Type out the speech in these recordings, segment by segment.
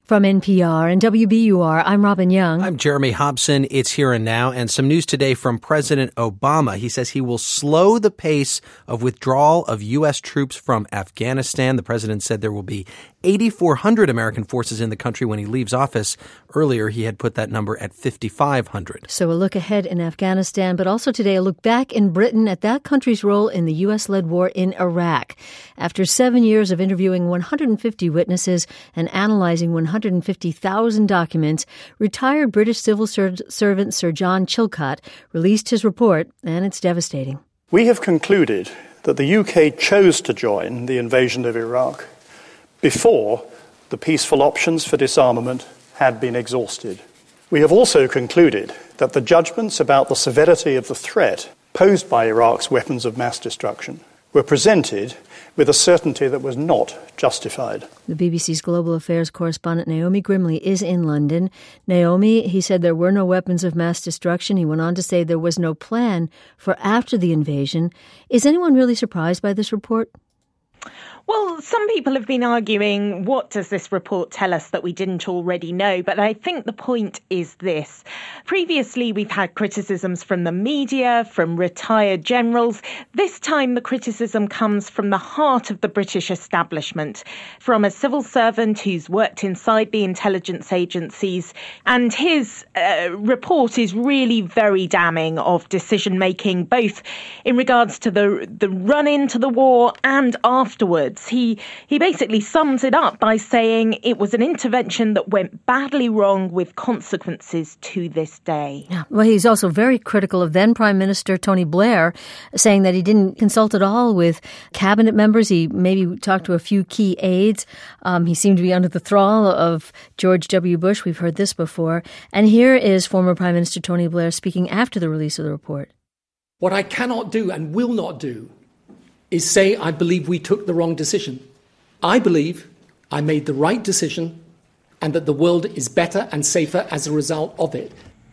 From NPR and WBUR, I'm Robin Young. I'm Jeremy Hobson. It's Here and Now. And some news today from President Obama. He says he will slow the pace of withdrawal of U.S. troops from Afghanistan. The president said there will be 8,400 American forces in the country when he leaves office. Earlier, he had put that number at 5,500. So a look ahead in Afghanistan, but also today a look back in Britain at that country's role in the U.S.-led war in Iraq. After 7 years of interviewing 150 witnesses and analyzing 150,000 documents, retired British civil servant Sir John Chilcot released his report, and it's devastating. We have concluded that the UK chose to join the invasion of Iraq before the peaceful options for disarmament had been exhausted. We have also concluded that the judgments about the severity of the threat posed by Iraq's weapons of mass destruction were presented with a certainty that was not justified. The BBC's global affairs correspondent Naomi Grimley is in London. Naomi, he said there were no weapons of mass destruction. He went on to say there was no plan for after the invasion. Is anyone really surprised by this report? Well, some people have been arguing, what does this report tell us that we didn't already know? But I think the point is this. Previously, we've had criticisms from the media, from retired generals. This time, the criticism comes from the heart of the British establishment, from a civil servant who's worked inside the intelligence agencies. And his report is really very damning of decision-making, both in regards to the run-in to the war and afterwards. He basically sums it up by saying it was an intervention that went badly wrong with consequences to this day. Yeah. Well, he's also very critical of then Prime Minister Tony Blair, saying that he didn't consult at all with cabinet members. He maybe talked to a few key aides. He seemed to be under the thrall of George W. Bush. We've heard this before. And here is former Prime Minister Tony Blair speaking after the release of the report. What I cannot do and will not do is say I believe we took the wrong decision. I believe I made the right decision and that the world is better and safer as a result of it.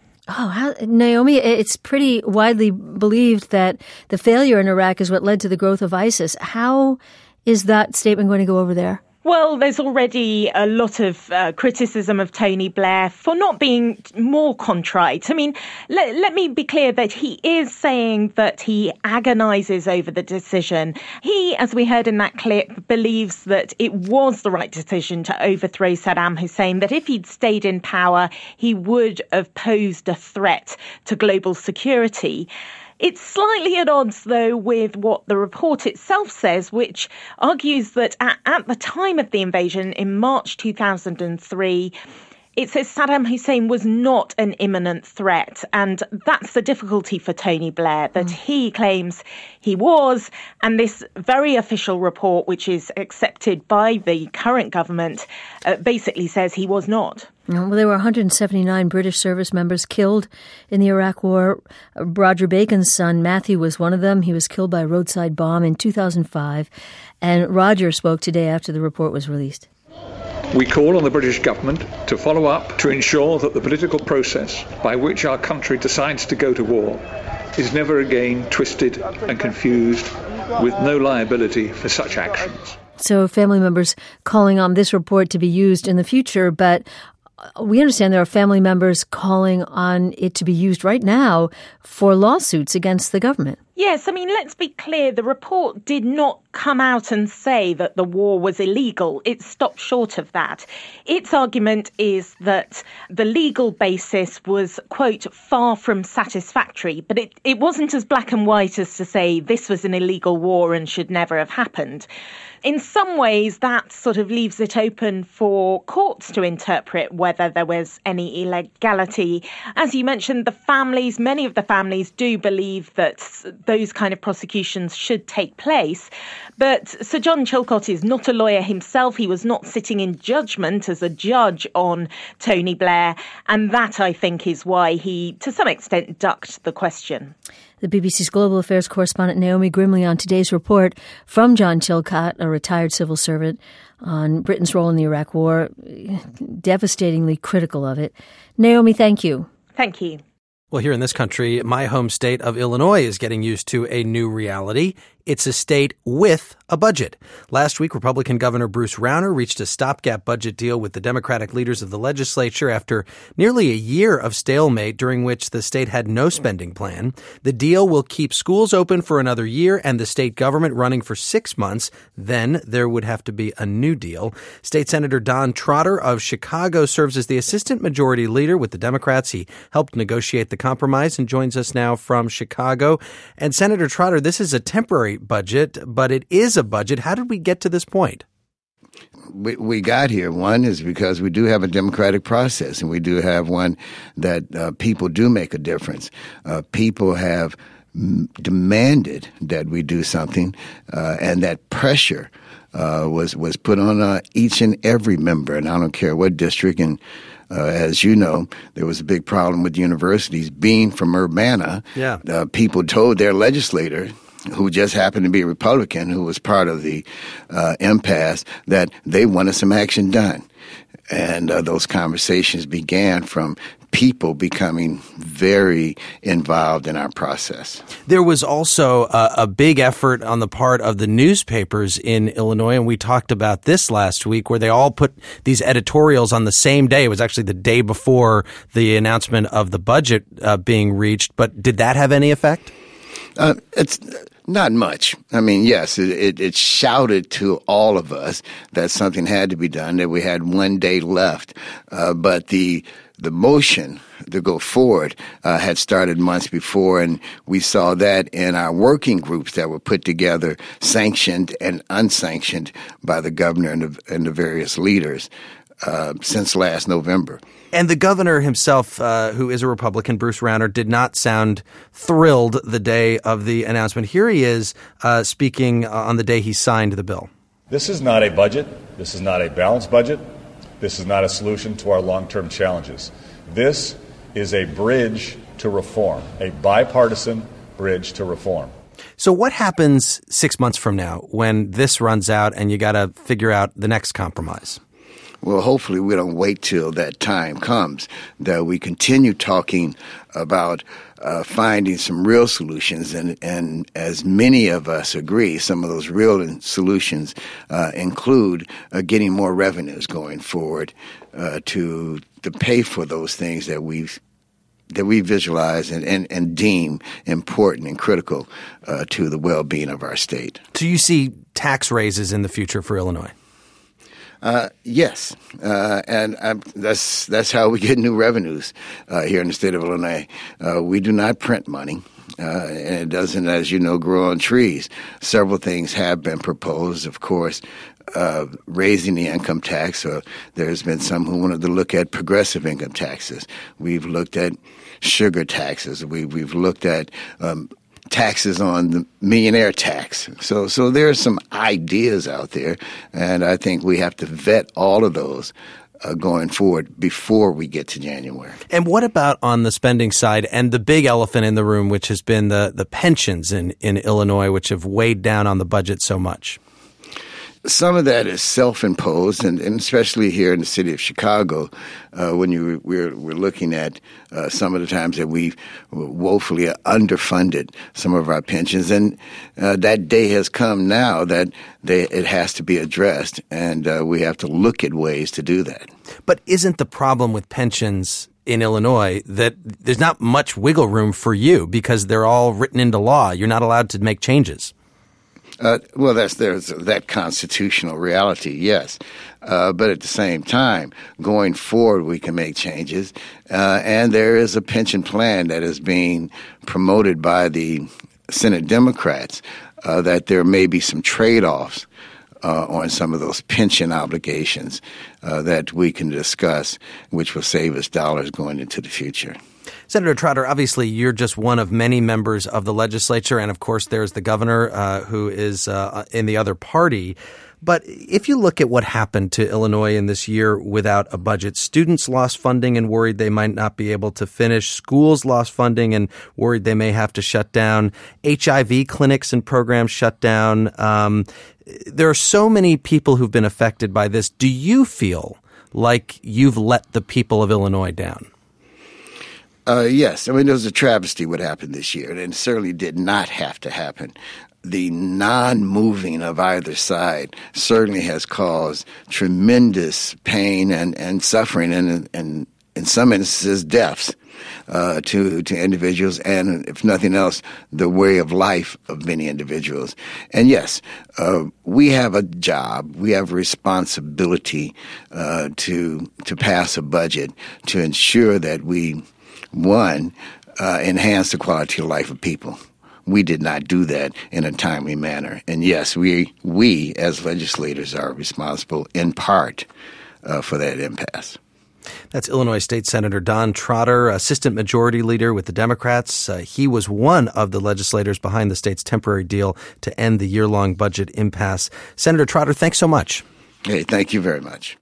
Naomi, it's pretty widely believed that the failure in Iraq is what led to the growth of ISIS. How is that statement going to go over there? Well, there's already a lot of criticism of Tony Blair for not being more contrite. I mean, let me be clear that he is saying that he agonises over the decision. He, as we heard in that clip, believes that it was the right decision to overthrow Saddam Hussein, that if he'd stayed in power, he would have posed a threat to global security. It's slightly at odds, though, with what the report itself says, which argues that at the time of the invasion in March 2003, it says Saddam Hussein was not an imminent threat. And that's the difficulty for Tony Blair, that he claims he was. And this very official report, which is accepted by the current government, basically says he was not. Well, there were 179 British service members killed in the Iraq War. Roger Bacon's son, Matthew, was one of them. He was killed by a roadside bomb in 2005. And Roger spoke today after the report was released. We call on the British government to follow up to ensure that the political process by which our country decides to go to war is never again twisted and confused, with no liability for such actions. So family members calling on this report to be used in the future, but we understand there are family members calling on it to be used right now for lawsuits against the government. Yes, I mean, let's be clear. The report did not come out and say that the war was illegal. It stopped short of that. Its argument is that the legal basis was, quote, far from satisfactory. But it wasn't as black and white as to say this was an illegal war and should never have happened. In some ways, that sort of leaves it open for courts to interpret whether there was any illegality. As you mentioned, many of the families do believe that those kind of prosecutions should take place. But Sir John Chilcot is not a lawyer himself. He was not sitting in judgment as a judge on Tony Blair. And that, I think, is why he, to some extent, ducked the question. The BBC's global affairs correspondent Naomi Grimley on today's report from John Chilcot, a retired civil servant, on Britain's role in the Iraq War, devastatingly critical of it. Naomi, thank you. Thank you. Well, here in this country, my home state of Illinois is getting used to a new reality. It's a state with a budget. Last week, Republican Governor Bruce Rauner reached a stopgap budget deal with the Democratic leaders of the legislature after nearly a year of stalemate during which the state had no spending plan. The deal will keep schools open for another year and the state government running for 6 months. Then there would have to be a new deal. State Senator Don Trotter of Chicago serves as the assistant majority leader with the Democrats. He helped negotiate the compromise and joins us now from Chicago. And Senator Trotter, this is a temporary budget, but it is a budget. How did we get to this point? We got here. One is because we do have a democratic process, and we do have one that people do make a difference. People have demanded that we do something, and that pressure was put on each and every member, and I don't care what district. And as you know, there was a big problem with universities. Being from Urbana, people told their legislator, who just happened to be a Republican, who was part of the impasse, that they wanted some action done. And those conversations began from people becoming very involved in our process. There was also a big effort on the part of the newspapers in Illinois, and we talked about this last week, where they all put these editorials on the same day. It was actually the day before the announcement of the budget being reached. But did that have any effect? It's not much. I mean, yes, it shouted to all of us that something had to be done, that we had 1 day left. But the motion to go forward had started months before, and we saw that in our working groups that were put together, sanctioned and unsanctioned by the governor and the various leaders since last November. And the governor himself, who is a Republican, Bruce Rauner, did not sound thrilled the day of the announcement. Here he is speaking on the day he signed the bill. This is not a budget. This is not a balanced budget. This is not a solution to our long-term challenges. This is a bridge to reform, a bipartisan bridge to reform. So what happens 6 months from now when this runs out and you got to figure out the next compromise? Well, hopefully we don't wait till that time comes, that we continue talking about finding some real solutions. And as many of us agree, some of those real solutions include getting more revenues going forward to pay for those things that we visualize and deem important and critical to the well-being of our state. Do you see tax raises in the future for Illinois? Yes, and that's how we get new revenues here in the state of Illinois. We do not print money, and it doesn't, as you know, grow on trees. Several things have been proposed, of course. Raising the income tax. There's been some who wanted to look at progressive income taxes. We've looked at sugar taxes. We've looked at taxes on the millionaire tax. So there are some ideas out there, and I think we have to vet all of those going forward before we get to January. And what about on the spending side and the big elephant in the room, which has been the pensions in Illinois, which have weighed down on the budget so much? Some of that is self-imposed, and especially here in the city of Chicago, when we're looking at some of the times that we've woefully underfunded some of our pensions, and that day has come now that it has to be addressed, and we have to look at ways to do that. But isn't the problem with pensions in Illinois that there's not much wiggle room for you because they're all written into law? You're not allowed to make changes. Well, there's that constitutional reality, yes. But at the same time, going forward, we can make changes. And there is a pension plan that is being promoted by the Senate Democrats that there may be some trade-offs on some of those pension obligations that we can discuss, which will save us dollars going into the future. Senator Trotter, obviously you're just one of many members of the legislature, and of course there's the governor who is in the other party. But if you look at what happened to Illinois in this year without a budget, students lost funding and worried they might not be able to finish. Schools lost funding and worried they may have to shut down. HIV clinics and programs shut down. There are so many people who've been affected by this. Do you feel like you've let the people of Illinois down? Yes. I mean, it was a travesty what happened this year, and it certainly did not have to happen. The non-moving of either side certainly has caused tremendous pain and suffering and in some instances deaths to individuals and, if nothing else, the way of life of many individuals. And yes, we have a job, we have a responsibility to pass a budget to ensure that we, one, enhance the quality of life of people. We did not do that in a timely manner. And yes, we as legislators are responsible in part for that impasse. That's Illinois State Senator Don Trotter, Assistant Majority Leader with the Democrats. He was one of the legislators behind the state's temporary deal to end the year-long budget impasse. Senator Trotter, thanks so much. Hey, thank you very much.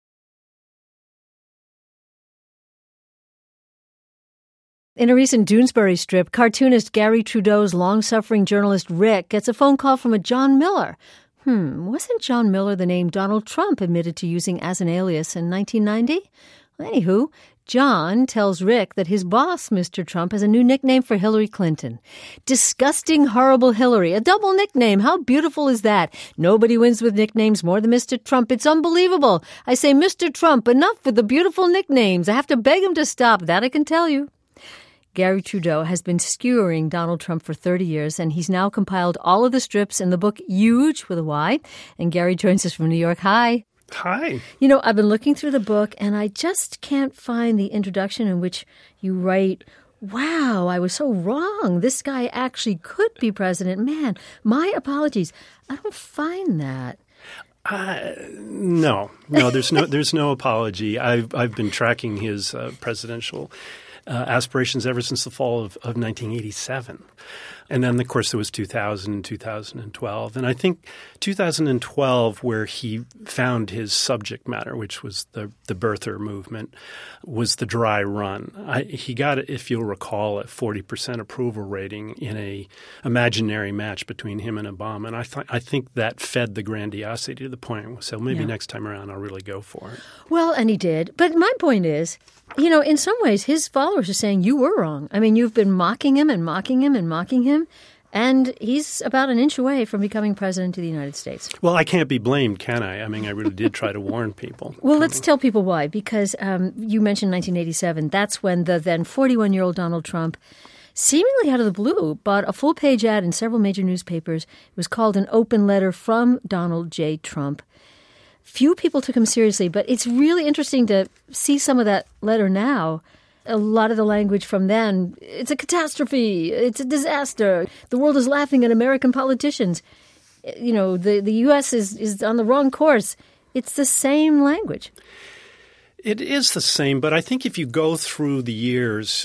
In a recent Doonesbury strip, cartoonist Gary Trudeau's long-suffering journalist Rick gets a phone call from a John Miller. Wasn't John Miller the name Donald Trump admitted to using as an alias in 1990? Anywho, John tells Rick that his boss, Mr. Trump, has a new nickname for Hillary Clinton. Disgusting, horrible Hillary. A double nickname. How beautiful is that? Nobody wins with nicknames more than Mr. Trump. It's unbelievable. I say, Mr. Trump, enough with the beautiful nicknames. I have to beg him to stop. That I can tell you. Gary Trudeau has been skewering Donald Trump for 30 years, and he's now compiled all of the strips in the book Huge with a Y. And Gary joins us from New York. Hi. Hi. You know, I've been looking through the book, and I just can't find the introduction in which you write, wow, I was so wrong. This guy actually could be president. Man, my apologies. I don't find that. No, there's no apology. I've been tracking his presidential aspirations ever since the fall of 1987. And then, of course, there was 2000 and 2012. And I think 2012, where he found his subject matter, which was the birther movement, was the dry run. He got, if you'll recall, a 40% approval rating in a imaginary match between him and Obama. And I think that fed the grandiosity to the point. So maybe next time around I'll really go for it. Well, and he did. But my point is, you know, in some ways, his followers are saying you were wrong. I mean, you've been mocking him and mocking him and mocking him, and he's about an inch away from becoming president of the United States. Well, I can't be blamed, can I? I mean, I really did try to warn people. Well, let's tell people why, because you mentioned 1987. That's when the then 41-year-old Donald Trump, seemingly out of the blue, bought a full-page ad in several major newspapers. It was called An Open Letter from Donald J. Trump. Few people took him seriously, but it's really interesting to see some of that letter now. A lot of the language from then, it's a catastrophe, it's a disaster, the world is laughing at American politicians. You know, the U.S. is on the wrong course. It's the same language. It is the same, but I think if you go through the years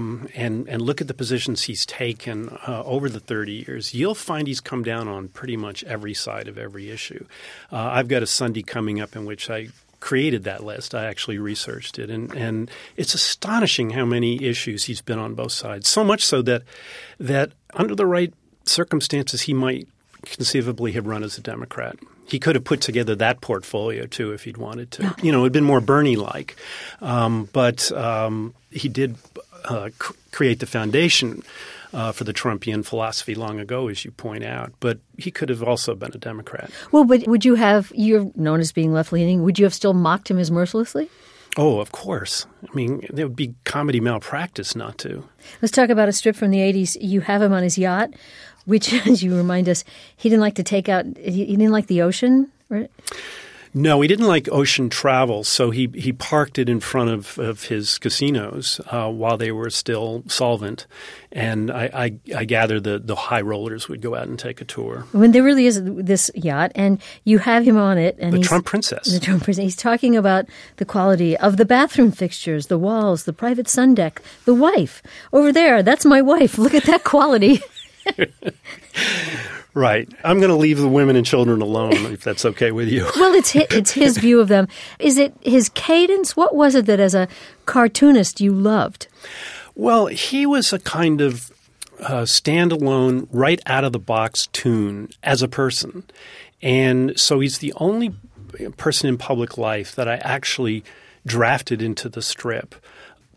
and look at the positions he's taken over the 30 years, you'll find he's come down on pretty much every side of every issue. I've got a Sunday coming up in which I created that list. I actually researched it, and it's astonishing how many issues he's been on both sides, so much so that under the right circumstances he might conceivably have run as a Democrat. He could have put together that portfolio, too, if he'd wanted to. You know, it would have been more Bernie-like. But he did create the foundation for the Trumpian philosophy long ago, as you point out. But he could have also been a Democrat. Well, but would you have – you're known as being left-leaning. Would you have still mocked him as mercilessly? Oh, of course. I mean, there would be comedy malpractice not to. Let's talk about a strip from the 80s. You have him on his yacht, which, as you remind us, he didn't like to take out – he didn't like the ocean, right? No, he didn't like ocean travel, so he parked it in front of his casinos while they were still solvent. And I gather the high rollers would go out and take a tour. When there really is this yacht, and you have him on it. And the Trump Princess. The Trump Princess. He's talking about the quality of the bathroom fixtures, the walls, the private sun deck, the wife. Over there, that's my wife. Look at that quality. Right. I'm going to leave the women and children alone, if that's okay with you. Well, it's his view of them. Is it his cadence? What was it that as a cartoonist you loved? Well, he was a kind of standalone, right out of the box tune as a person. And so he's the only person in public life that I actually drafted into the strip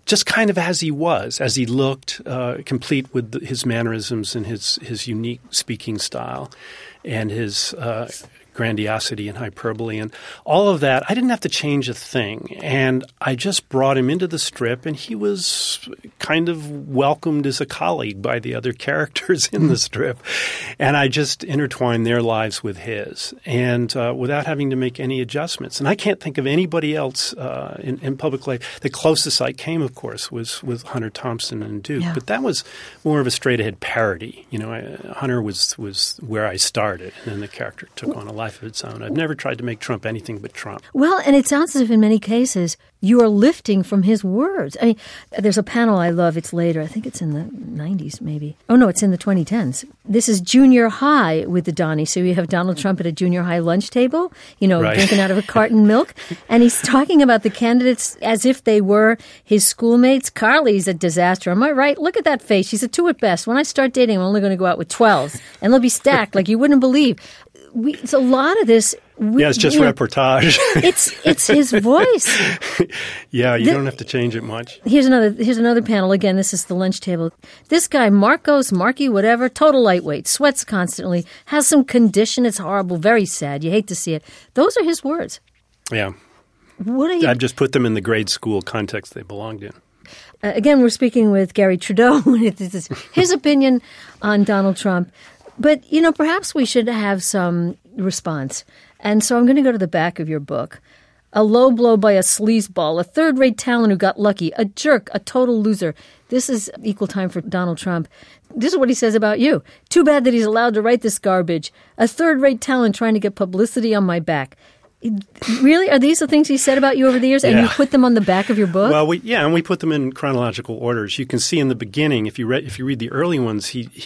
just kind of as he was, as he looked, complete with his mannerisms and his unique speaking style and his grandiosity and hyperbole and all of that. I didn't have to change a thing. And I just brought him into the strip, and he was kind of welcomed as a colleague by the other characters in the strip. And I just intertwined their lives with his, and without having to make any adjustments. And I can't think of anybody else in public life. The closest I came, of course, was with Hunter Thompson and Duke. Yeah. But that was more of a straight-ahead parody. Hunter was where I started, and then the character took on a life of its own. I've never tried to make Trump anything but Trump. Well, and it sounds as if in many cases you are lifting from his words. I mean, there's a panel I love. It's later. I think it's in the 90s maybe. Oh, no, it's in the 2010s. This is junior high with the Donnie. So you have Donald Trump at a junior high lunch table, right, drinking out of a carton milk. And he's talking about the candidates as if they were his schoolmates. Carly's a disaster. Am I right? Look at that face. She's a 2 at best. When I start dating, I'm only going to go out with 12s. And they'll be stacked like you wouldn't believe. It's a lot of this. It's just reportage. It's his voice. Yeah, you don't have to change it much. Here's another panel. Again, this is the lunch table. This guy, Marky, whatever, total lightweight, sweats constantly, has some condition. It's horrible, very sad. You hate to see it. Those are his words. Yeah. What are you? I've just put them in the grade school context they belonged in. Again, we're speaking with Gary Trudeau. This is his opinion on Donald Trump. But, perhaps we should have some response. And so I'm going to go to the back of your book. A low blow by a sleazeball, a third-rate talent who got lucky, a jerk, a total loser. This is equal time for Donald Trump. This is what he says about you. Too bad that he's allowed to write this garbage. A third-rate talent trying to get publicity on my back. Really? Are these the things he said about you over the years? And you put them on the back of your book? Well, and we put them in chronological orders. You can see in the beginning, if you read the early ones,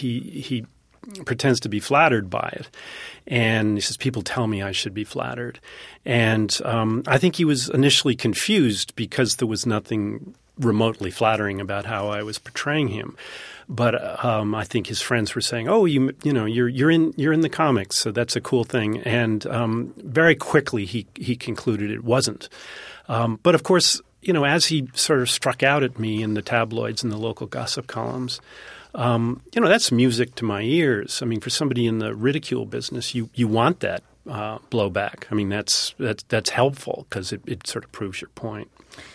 he pretends to be flattered by it. And he says, people tell me I should be flattered. And I think he was initially confused because there was nothing remotely flattering about how I was portraying him. But I think his friends were saying, "Oh, you're in the comics, so that's a cool thing." And very quickly he concluded it wasn't. But of course, as he sort of struck out at me in the tabloids and the local gossip columns, that's music to my ears. I mean, for somebody in the ridicule business, you want that blowback. I mean, that's helpful because it sort of proves your point.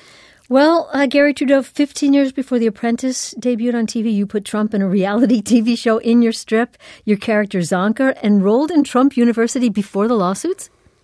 Well, Gary Trudeau, 15 years before The Apprentice debuted on TV, you put Trump in a reality TV show in your strip. Your character, Zonker, enrolled in Trump University before the lawsuits?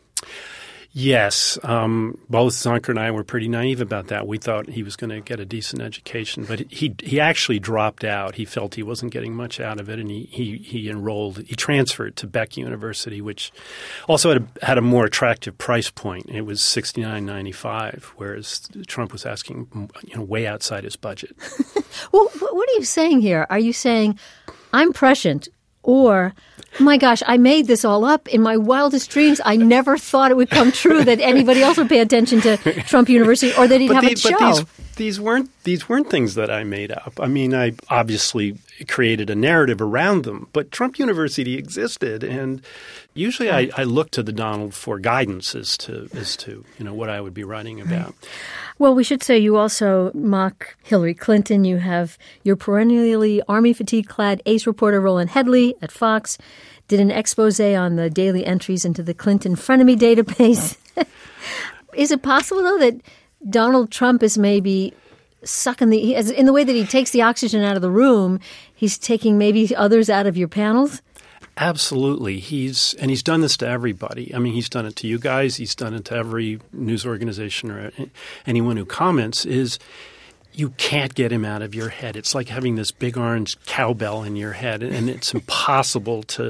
Yes. Both Zonker and I were pretty naive about that. We thought he was going to get a decent education, but he actually dropped out. He felt he wasn't getting much out of it, and he enrolled. He transferred to Beck University, which also had a more attractive price point. It was $69.95, whereas Trump was asking way outside his budget. Well, what are you saying here? Are you saying I'm prescient? Or, my gosh, I made this all up in my wildest dreams. I never thought it would come true that anybody else would pay attention to Trump University or that he'd have a show. But these weren't things that I made up. I mean, I obviously created a narrative around them, but Trump University existed, and usually I look to the Donald for guidance as to what I would be writing about. Well, we should say you also mock Hillary Clinton. You have your perennially army fatigue-clad ace reporter Roland Headley at Fox did an expose on the daily entries into the Clinton frenemy database. Is it possible, though, that Donald Trump is maybe sucking in the way that he takes the oxygen out of the room, he's taking maybe others out of your panels? Absolutely. He's done this to everybody. I mean, he's done it to you guys. He's done it to every news organization or anyone who comments. You can't get him out of your head. It's like having this big orange cowbell in your head, and it's impossible to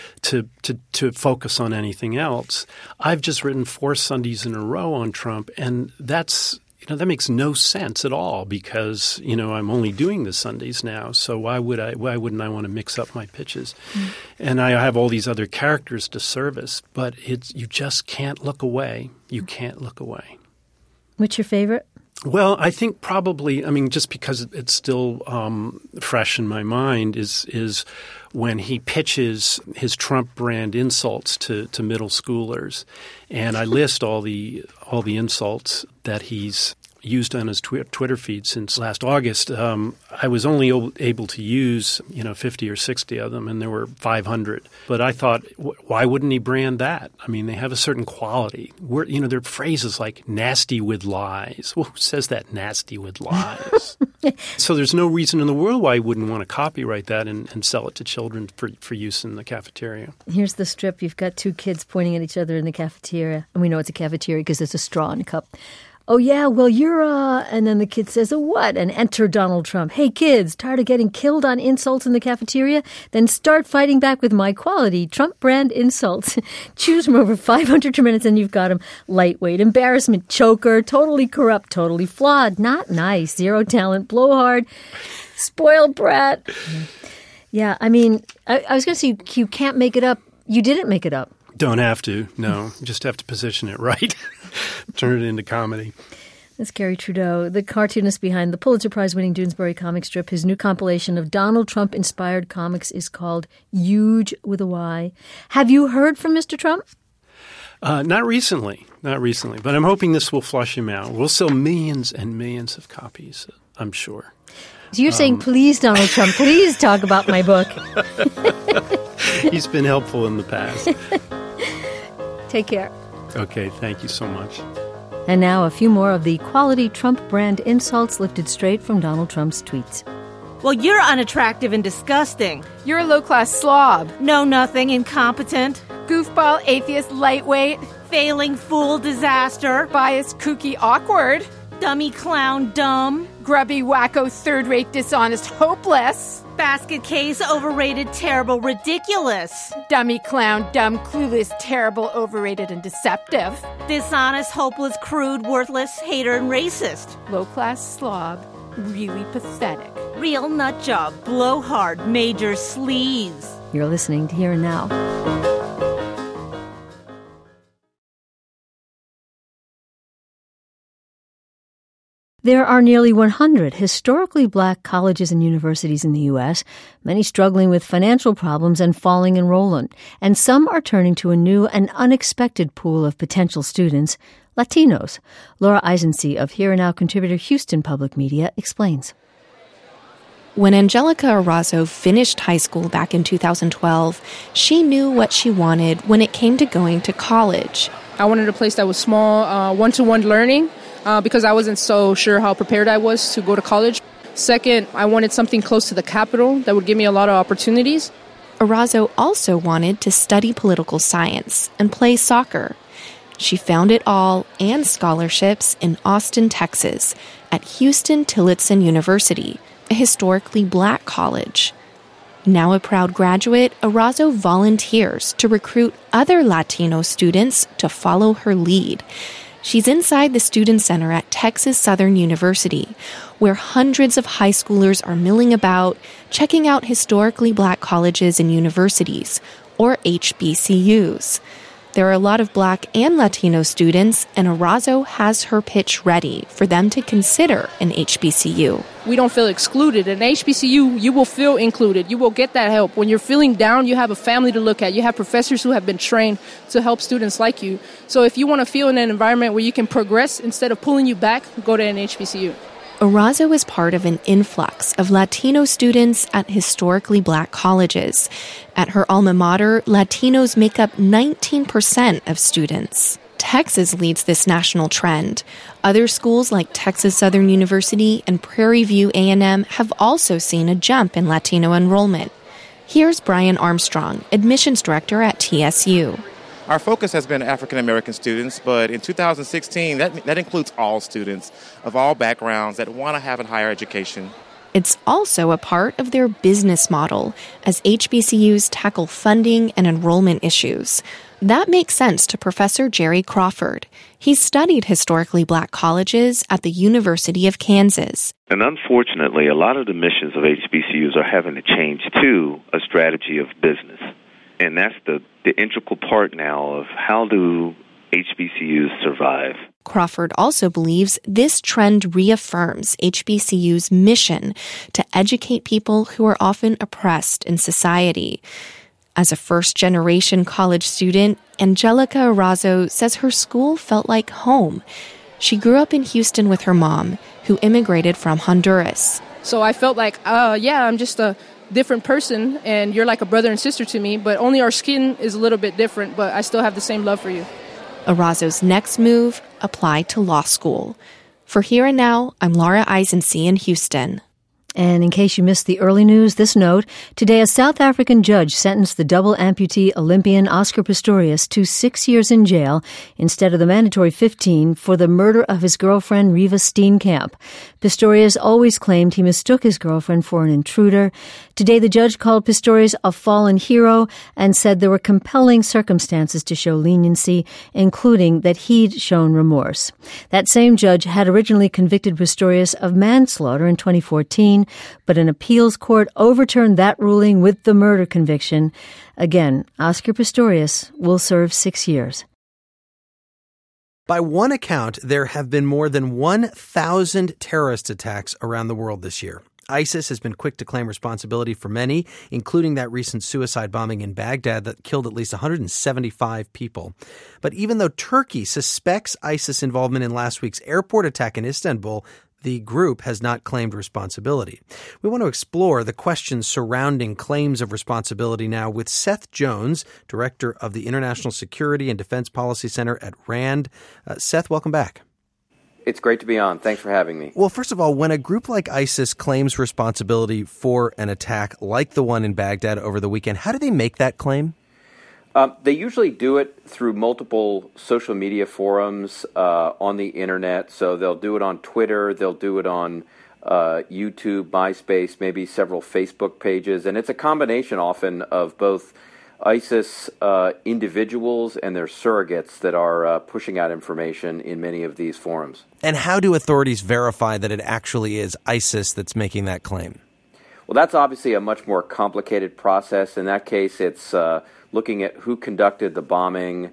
focus on anything else. I've just written 4 Sundays in a row on Trump, and that makes no sense at all because, I'm only doing the Sundays now. So why wouldn't I want to mix up my pitches? Mm. And I have all these other characters to service, but you just can't look away. You can't look away. What's your favorite? Well, I think probably, just because it's still fresh in my mind is when he pitches his Trump brand insults to middle schoolers. And I list all the insults that he's used on his Twitter feed since last August. I was only able to use 50 or 60 of them, and there were 500. But I thought, why wouldn't he brand that? I mean, they have a certain quality. There are phrases like "nasty with lies." Well, who says that? Nasty with lies. So there's no reason in the world why he wouldn't want to copyright that and sell it to children for use in the cafeteria. Here's the strip. You've got two kids pointing at each other in the cafeteria. And we know it's a cafeteria because there's a straw in a cup. Oh, yeah, well, you're And then the kid says, a what? And enter Donald Trump. Hey, kids, tired of getting killed on insults in the cafeteria? Then start fighting back with my quality Trump brand insults. Choose from over 500 minutes and you've got them. Lightweight, embarrassment, choker, totally corrupt, totally flawed, not nice, zero talent, blowhard, spoiled brat. Yeah, I mean, I was going to say, you can't make it up. You didn't make it up. Don't have to. No, just have to position it right. Turn it into comedy. That's Gary Trudeau, the cartoonist behind the Pulitzer Prize-winning Doonesbury comic strip. His new compilation of Donald Trump-inspired comics is called Huge with a Y. Have you heard from Mr. Trump? Not recently, but I'm hoping this will flush him out. We'll sell millions and millions of copies, I'm sure. So you're saying, please, Donald Trump, please talk about my book. He's been helpful in the past. Take care. Okay, thank you so much. And now a few more of the quality Trump brand insults lifted straight from Donald Trump's tweets. Well, you're unattractive and disgusting. You're a low-class slob. Know nothing, incompetent. Goofball, atheist, lightweight. Failing fool, disaster. Biased, kooky, awkward. Dummy, clown, dumb. Grubby, wacko, third-rate, dishonest, hopeless. Basket case, overrated, terrible, ridiculous. Dummy, clown, dumb, clueless, terrible, overrated, and deceptive. Dishonest, hopeless, crude, worthless, hater, and racist. Low-class slob, really pathetic. Real nut job, blowhard, major sleaze. You're listening to Here and Now. There are nearly 100 historically black colleges and universities in the U.S., many struggling with financial problems and falling enrollment, and some are turning to a new and unexpected pool of potential students, Latinos. Laura Eisensee of Here and Now contributor Houston Public Media explains. When Angelica Arrazo finished high school back in 2012, she knew what she wanted when it came to going to college. I wanted a place that was small, one-to-one learning, because I wasn't so sure how prepared I was to go to college. Second, I wanted something close to the Capitol that would give me a lot of opportunities. Arrazo also wanted to study political science and play soccer. She found it all and scholarships in Austin, Texas, at Houston Tillotson University, a historically black college. Now a proud graduate, Arrazo volunteers to recruit other Latino students to follow her lead. She's inside the Student Center at Texas Southern University, where hundreds of high schoolers are milling about, checking out historically black colleges and universities, or HBCUs. There are a lot of black and Latino students, and Arrazo has her pitch ready for them to consider an HBCU. We don't feel excluded. At an HBCU, you will feel included. You will get that help. When you're feeling down, you have a family to look at. You have professors who have been trained to help students like you. So if you want to feel in an environment where you can progress instead of pulling you back, go to an HBCU. Arrazo is part of an influx of Latino students at historically black colleges. At her alma mater, Latinos make up 19% of students. Texas leads this national trend. Other schools like Texas Southern University and Prairie View A&M have also seen a jump in Latino enrollment. Here's Brian Armstrong, admissions director at TSU. Our focus has been African American students, but in 2016, that includes all students of all backgrounds that want to have a higher education. It's also a part of their business model as HBCUs tackle funding and enrollment issues. That makes sense to Professor Jerry Crawford. He's studied historically black colleges at the University of Kansas. And unfortunately, a lot of the missions of HBCUs are having to change to a strategy of business. And that's the integral part now of how do HBCUs survive. Crawford also believes this trend reaffirms HBCU's mission to educate people who are often oppressed in society. As a first-generation college student, Angelica Arrazo says her school felt like home. She grew up in Houston with her mom, who immigrated from Honduras. So I felt like, I'm just a different person, and you're like a brother and sister to me, but only our skin is a little bit different, but I still have the same love for you. Erazo's next move, apply to law school. For Here and Now, I'm Laura Eisensee in Houston. And in case you missed the early news, this note, today a South African judge sentenced the double amputee Olympian Oscar Pistorius to 6 years in jail instead of the mandatory 15 for the murder of his girlfriend Riva Steenkamp. Pistorius always claimed he mistook his girlfriend for an intruder. Today the judge called Pistorius a fallen hero and said there were compelling circumstances to show leniency, including that he'd shown remorse. That same judge had originally convicted Pistorius of manslaughter in 2014, but an appeals court overturned that ruling with the murder conviction. Again, Oscar Pistorius will serve 6 years. By one account, there have been more than 1,000 terrorist attacks around the world this year. ISIS has been quick to claim responsibility for many, including that recent suicide bombing in Baghdad that killed at least 175 people. But even though Turkey suspects ISIS involvement in last week's airport attack in Istanbul, the group has not claimed responsibility. We want to explore the questions surrounding claims of responsibility now with Seth Jones, director of the International Security and Defense Policy Center at RAND. Seth, welcome back. It's great to be on. Thanks for having me. Well, first of all, when a group like ISIS claims responsibility for an attack like the one in Baghdad over the weekend, how do they make that claim? They usually do it through multiple social media forums on the internet. So they'll do it on Twitter, they'll do it on YouTube, MySpace, maybe several Facebook pages. And it's a combination often of both ISIS individuals and their surrogates that are pushing out information in many of these forums. And how do authorities verify that it actually is ISIS that's making that claim? Well, that's obviously a much more complicated process. In that case, it's looking at who conducted the bombing,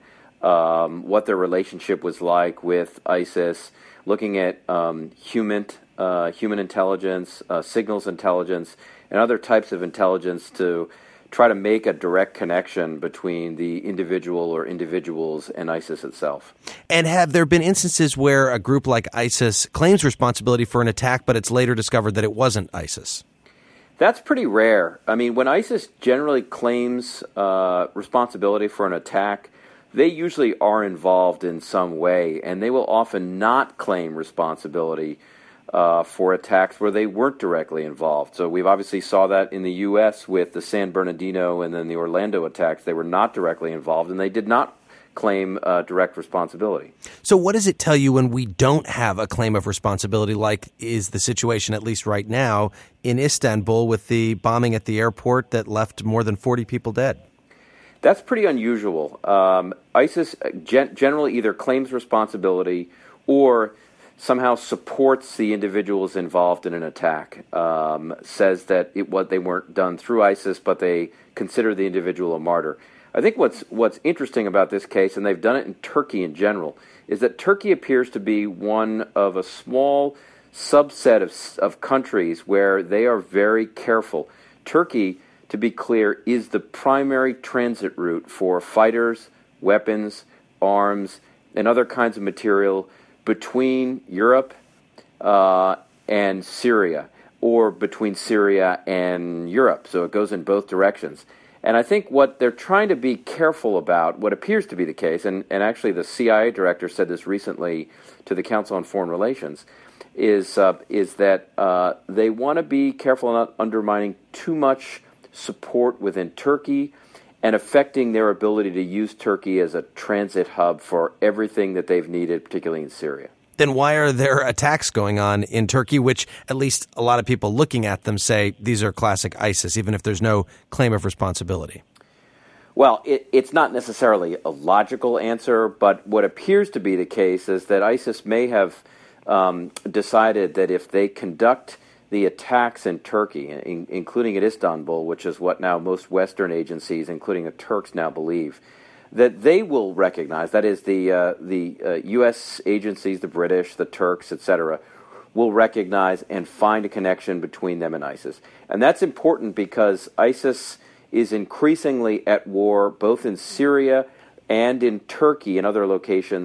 what their relationship was like with ISIS, looking at human intelligence, signals intelligence, and other types of intelligence to try to make a direct connection between the individual or individuals and ISIS itself. And have there been instances where a group like ISIS claims responsibility for an attack, but it's later discovered that it wasn't ISIS? That's pretty rare. I mean, when ISIS generally claims responsibility for an attack, they usually are involved in some way, and they will often not claim responsibility for attacks where they weren't directly involved. So we've obviously saw that in the U.S. with the San Bernardino and then the Orlando attacks. They were not directly involved, and they did not claim direct responsibility. So what does it tell you when we don't have a claim of responsibility, like is the situation, at least right now, in Istanbul with the bombing at the airport that left more than 40 people dead? That's pretty unusual. ISIS generally either claims responsibility or somehow supports the individuals involved in an attack, says that they weren't done through ISIS, but they consider the individual a martyr. I think what's interesting about this case, and they've done it in Turkey in general, is that Turkey appears to be one of a small subset of countries where they are very careful. Turkey, to be clear, is the primary transit route for fighters, weapons, arms, and other kinds of material between Europe and Syria, or between Syria and Europe. So it goes in both directions. And I think what they're trying to be careful about, what appears to be the case, and actually the CIA director said this recently to the Council on Foreign Relations, is that they want to be careful not undermining too much support within Turkey and affecting their ability to use Turkey as a transit hub for everything that they've needed, particularly in Syria. Then why are there attacks going on in Turkey, which at least a lot of people looking at them say these are classic ISIS, even if there's no claim of responsibility? Well, it's not necessarily a logical answer, but what appears to be the case is that ISIS may have decided that if they conduct the attacks in Turkey, including at Istanbul, which is what now most Western agencies, including the Turks, now believe, that they will recognize, that is the U.S. agencies, the British, the Turks, etc., will recognize and find a connection between them and ISIS. And that's important because ISIS is increasingly at war both in Syria and in Turkey and other locations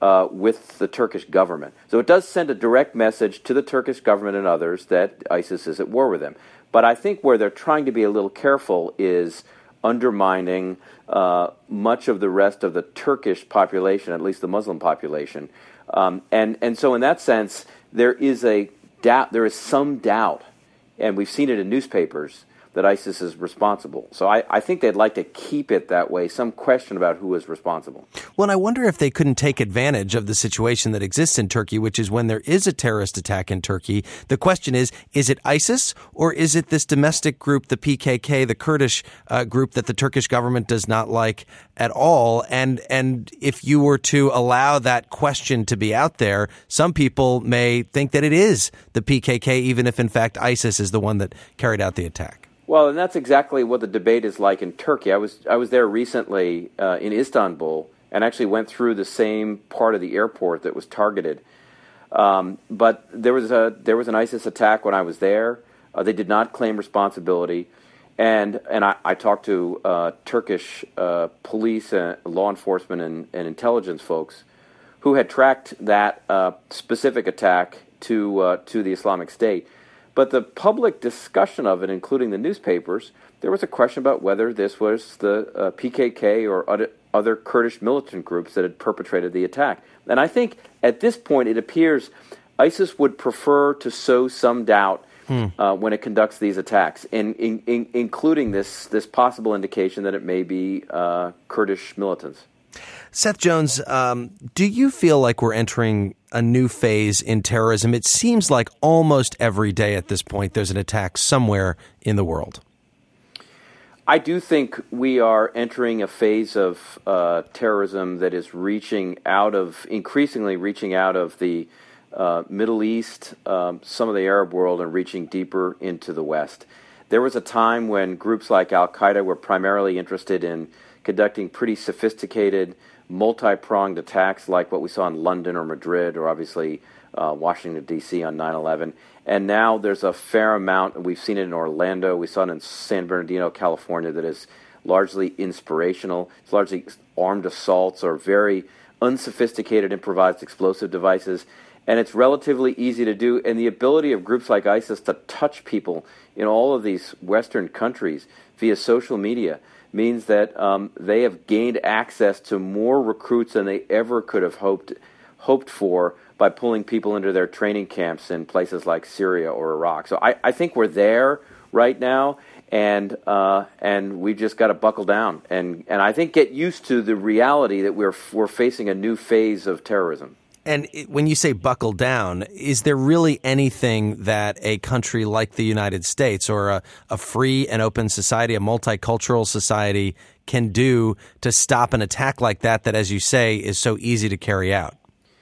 with the Turkish government. So it does send a direct message to the Turkish government and others that ISIS is at war with them. But I think where they're trying to be a little careful is undermining much of the rest of the Turkish population, at least the Muslim population. And so in that sense, there is some doubt, and we've seen it in newspapers, that ISIS is responsible. So I think they'd like to keep it that way, some question about who is responsible. Well, and I wonder if they couldn't take advantage of the situation that exists in Turkey, which is when there is a terrorist attack in Turkey, the question is it ISIS or is it this domestic group, the PKK, the Kurdish group that the Turkish government does not like at all? And if you were to allow that question to be out there, some people may think that it is the PKK, even if in fact ISIS is the one that carried out the attack. Well, and that's exactly what the debate is like in Turkey. I was there recently in Istanbul and actually went through the same part of the airport that was targeted. But there was an ISIS attack when I was there. They did not claim responsibility, and I talked to Turkish police, law enforcement, and intelligence folks who had tracked that specific attack to the Islamic State. But the public discussion of it, including the newspapers, there was a question about whether this was the PKK or other Kurdish militant groups that had perpetrated the attack. And I think at this point it appears ISIS would prefer to sow some doubt when it conducts these attacks, including this possible indication that it may be Kurdish militants. Seth Jones, do you feel like we're entering a new phase in terrorism? It seems like almost every day at this point there's an attack somewhere in the world. I do think we are entering a phase of terrorism that is increasingly reaching out of the Middle East, some of the Arab world, and reaching deeper into the West. There was a time when groups like Al-Qaeda were primarily interested in conducting pretty sophisticated, multi-pronged attacks like what we saw in London or Madrid or obviously Washington, D.C. on 9/11. And now there's a fair amount, we've seen it in Orlando, we saw it in San Bernardino, California, that is largely inspirational. It's largely armed assaults or very unsophisticated improvised explosive devices. And it's relatively easy to do. And the ability of groups like ISIS to touch people in all of these Western countries via social media means that they have gained access to more recruits than they ever could have hoped for by pulling people into their training camps in places like Syria or Iraq. So I think we're there right now, and we've just got to buckle down and I think get used to the reality that we're facing a new phase of terrorism. And when you say buckle down, is there really anything that a country like the United States or a free and open society, a multicultural society can do to stop an attack like that, as you say, is so easy to carry out?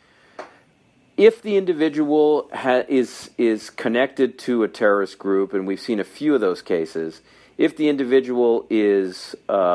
If the individual is connected to a terrorist group, and we've seen a few of those cases, if the individual is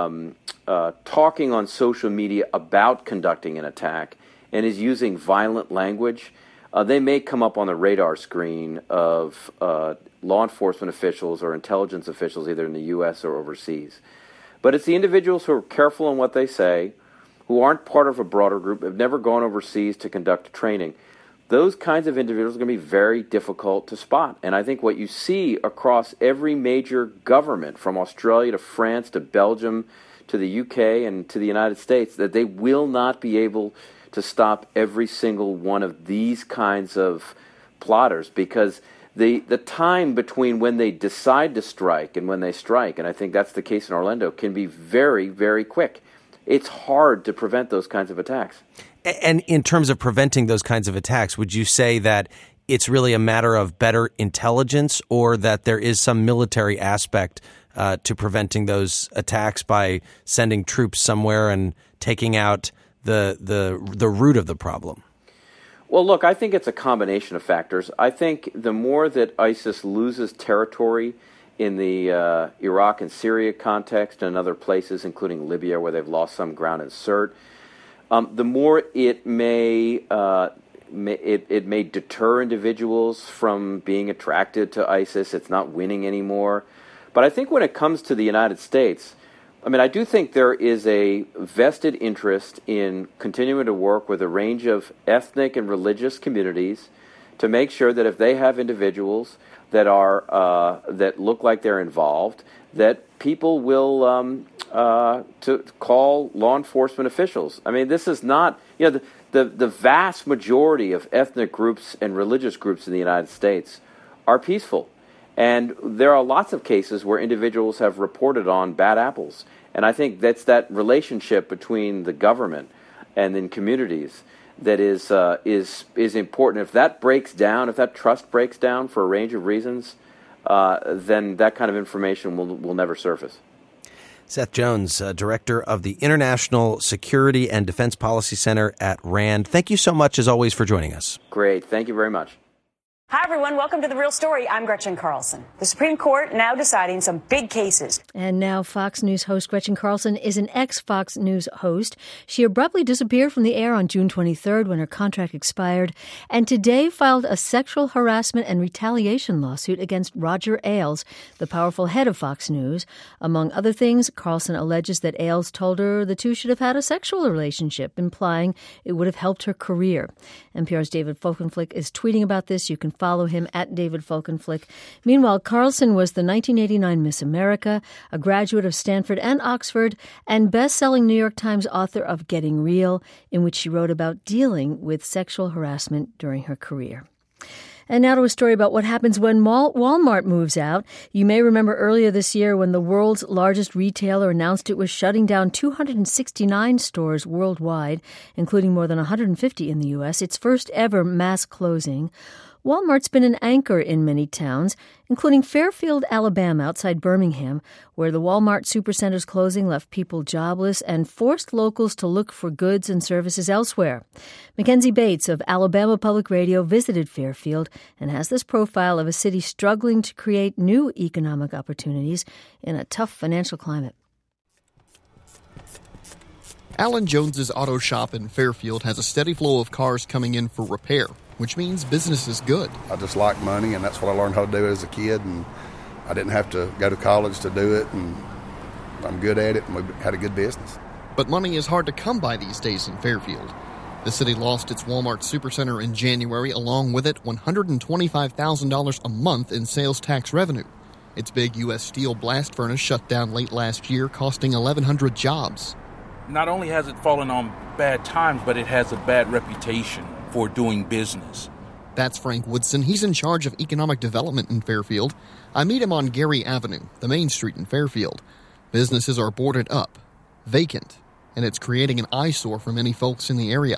talking on social media about conducting an attack and is using violent language, they may come up on the radar screen of law enforcement officials or intelligence officials either in the U.S. or overseas. But it's the individuals who are careful in what they say, who aren't part of a broader group, have never gone overseas to conduct training. Those kinds of individuals are going to be very difficult to spot. And I think what you see across every major government, from Australia to France to Belgium to the UK and to the United States, that they will not be able to stop every single one of these kinds of plotters, because the time between when they decide to strike and when they strike, and I think that's the case in Orlando, can be very, very quick. It's hard to prevent those kinds of attacks. And in terms of preventing those kinds of attacks, would you say that it's really a matter of better intelligence, or that there is some military aspect to preventing those attacks by sending troops somewhere and taking out the root of the problem? Well, look, I think it's a combination of factors. I think the more that ISIS loses territory in the Iraq and Syria context and other places, including Libya, where they've lost some ground in Sirte, the more it may deter individuals from being attracted to ISIS. It's not winning anymore. But I think when it comes to the United States, I mean, I do think there is a vested interest in continuing to work with a range of ethnic and religious communities to make sure that if they have individuals that are that look like they're involved, that people will to call law enforcement officials. I mean, this is not, the vast majority of ethnic groups and religious groups in the United States are peaceful. And there are lots of cases where individuals have reported on bad apples. And I think that's that relationship between the government and then communities that is important. If that breaks down, if that trust breaks down for a range of reasons, then that kind of information will never surface. Seth Jones, Director of the International Security and Defense Policy Center at RAND. Thank you so much, as always, for joining us. Great. Thank you very much. Hi, everyone. Welcome to The Real Story. I'm Gretchen Carlson. The Supreme Court now deciding some big cases. And now Fox News host Gretchen Carlson is an ex-Fox News host. She abruptly disappeared from the air on June 23rd when her contract expired, and today filed a sexual harassment and retaliation lawsuit against Roger Ailes, the powerful head of Fox News. Among other things, Carlson alleges that Ailes told her the two should have had a sexual relationship, implying it would have helped her career. NPR's David Folkenflik is tweeting about this. You can follow him at David Folkenflik. Meanwhile, Carlson was the 1989 Miss America, a graduate of Stanford and Oxford, and best-selling New York Times author of Getting Real, in which she wrote about dealing with sexual harassment during her career. And now to a story about what happens when Walmart moves out. You may remember earlier this year when the world's largest retailer announced it was shutting down 269 stores worldwide, including more than 150 in the U.S., its first ever mass closing. Walmart's been an anchor in many towns, including Fairfield, Alabama, outside Birmingham, where the Walmart Supercenter's closing left people jobless and forced locals to look for goods and services elsewhere. Mackenzie Bates of Alabama Public Radio visited Fairfield and has this profile of a city struggling to create new economic opportunities in a tough financial climate. Alan Jones's auto shop in Fairfield has a steady flow of cars coming in for repair, which means business is good. I just like money, and that's what I learned how to do as a kid, and I didn't have to go to college to do it, and I'm good at it, and we had a good business. But money is hard to come by these days in Fairfield. The city lost its Walmart Supercenter in January, along with it $125,000 a month in sales tax revenue. Its big U.S. Steel blast furnace shut down late last year, costing 1,100 jobs. Not only has it fallen on bad times, but it has a bad reputation for doing business. That's Frank Woodson. He's in charge of economic development in Fairfield. I meet him on Gary Avenue, the main street in Fairfield. Businesses are boarded up, vacant, and it's creating an eyesore for many folks in the area.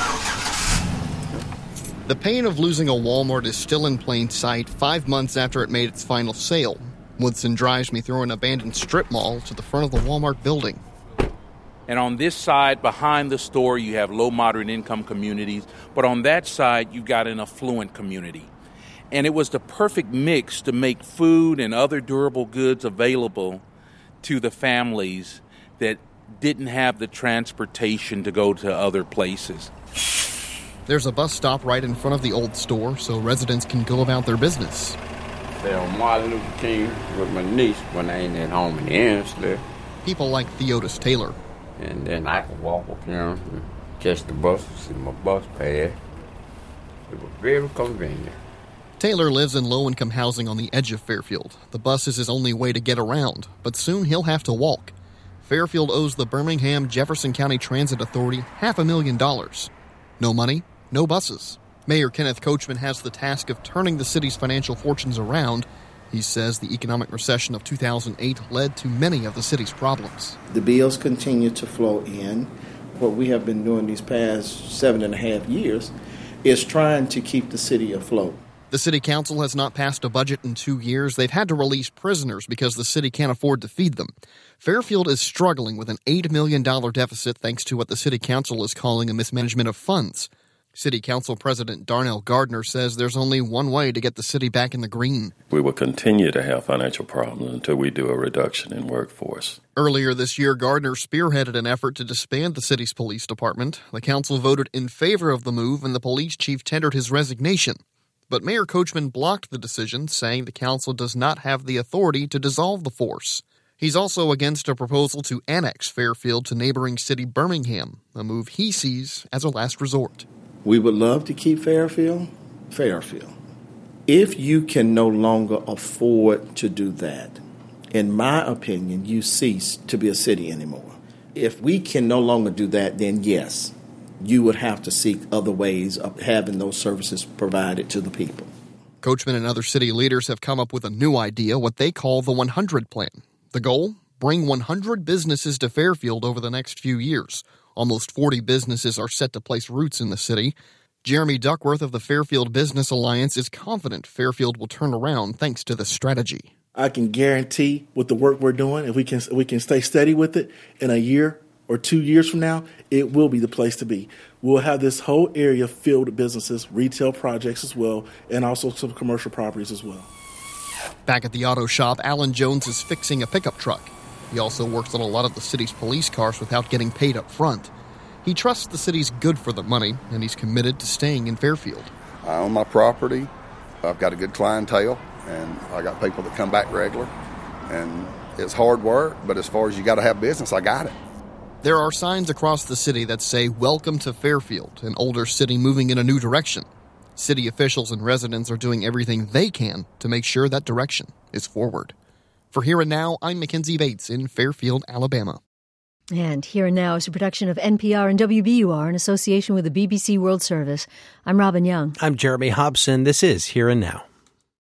The pain of losing a Walmart is still in plain sight 5 months after it made its final sale. Woodson drives me through an abandoned strip mall to the front of the Walmart building. And on this side, behind the store, you have low, moderate income communities. But on that side, you've got an affluent community. And it was the perfect mix to make food and other durable goods available to the families that didn't have the transportation to go to other places. There's a bus stop right in front of the old store so residents can go about their business. On Martin Luther King with my niece when I ain't at home in the Ansley. People like Theodis Taylor. And then I could walk up here and catch the bus in my bus pass. It was very convenient. Taylor lives in low-income housing on the edge of Fairfield. The bus is his only way to get around, but soon he'll have to walk. Fairfield owes the Birmingham-Jefferson County Transit Authority $500,000. No money, no buses. Mayor Kenneth Coachman has the task of turning the city's financial fortunes around. He says the economic recession of 2008 led to many of the city's problems. The bills continue to flow in. What we have been doing these past 7.5 years is trying to keep the city afloat. The city council has not passed a budget in 2 years. They've had to release prisoners because the city can't afford to feed them. Fairfield is struggling with an $8 million deficit thanks to what the city council is calling a mismanagement of funds. City Council President Darnell Gardner says there's only one way to get the city back in the green. We will continue to have financial problems until we do a reduction in workforce. Earlier this year, Gardner spearheaded an effort to disband the city's police department. The council voted in favor of the move, and the police chief tendered his resignation. But Mayor Coachman blocked the decision, saying the council does not have the authority to dissolve the force. He's also against a proposal to annex Fairfield to neighboring city Birmingham, a move he sees as a last resort. We would love to keep Fairfield. If you can no longer afford to do that, in my opinion, you cease to be a city anymore. If we can no longer do that, then yes, you would have to seek other ways of having those services provided to the people. Coachman and other city leaders have come up with a new idea, what they call the 100 Plan. The goal? Bring 100 businesses to Fairfield over the next few years. Almost 40 businesses are set to place roots in the city. Jeremy Duckworth of the Fairfield Business Alliance is confident Fairfield will turn around thanks to the strategy. I can guarantee with the work we're doing, if we can stay steady with it, in a year or 2 years from now, it will be the place to be. We'll have this whole area filled with businesses, retail projects as well, and also some commercial properties as well. Back at the auto shop, Alan Jones is fixing a pickup truck. He also works on a lot of the city's police cars without getting paid up front. He trusts the city's good for the money, and he's committed to staying in Fairfield. I own my property. I've got a good clientele, and I got people that come back regular. And it's hard work, but as far as you got to have business, I got it. There are signs across the city that say, "Welcome to Fairfield," an older city moving in a new direction. City officials and residents are doing everything they can to make sure that direction is forward. For Here and Now, I'm Mackenzie Bates in Fairfield, Alabama. And Here and Now is a production of NPR and WBUR in association with the BBC World Service. I'm Robin Young. I'm Jeremy Hobson. This is Here and Now.